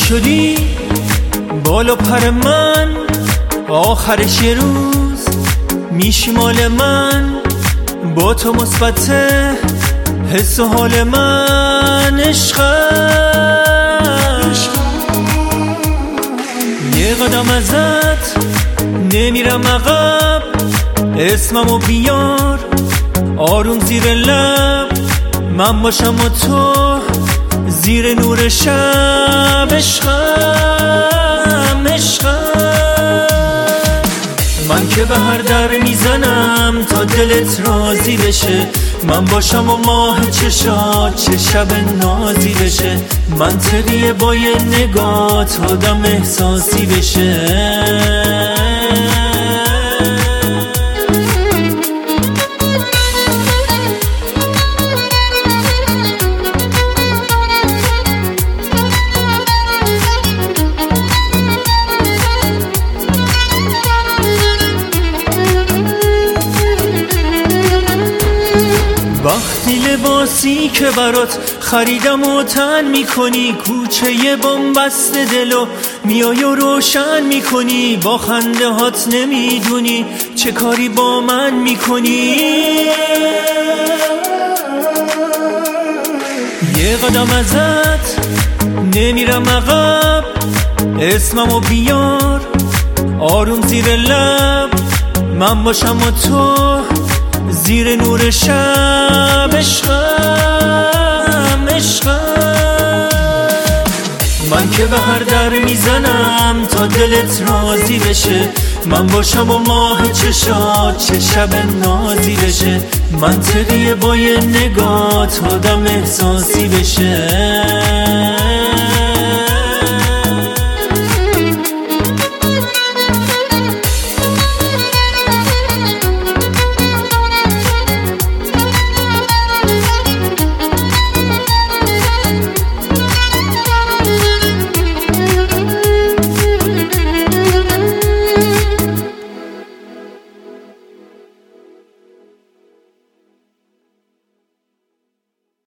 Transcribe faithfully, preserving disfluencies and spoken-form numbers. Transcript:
شدی بالا پر من، آخرش یه روز میشی مال من. با تو مثبته حس و حال من، عشقم یه قدم ازت نمیرم عقب، اسممو بیار آروم زیر لب، من باشم و تو زیر نور شب. عشقم عشقم من که به هر در میزنم تا دلت راضی بشه، من باشم و ماه چشات چه شب نازی بشه، منطقیه با یه نگات آدم احساسی بشه. وقتی لباسی که برات خریدم و تن میکنی، کوچه یه بن‌بست دلو میای و روشن میکنی، با خنده هات نمیدونی چه کاری با من میکنی. یه قدم ازت نمیرم عقب، اسممو بیار آروم زیر لب، من باشم و تو زیر نور شب. عشقم عشقم من که به هر در میزنم تا دلت راضی بشه، من باشم و ماه چشات چه شب نازی بشه، منطقیه با یه نگات آدم احساسی بشه.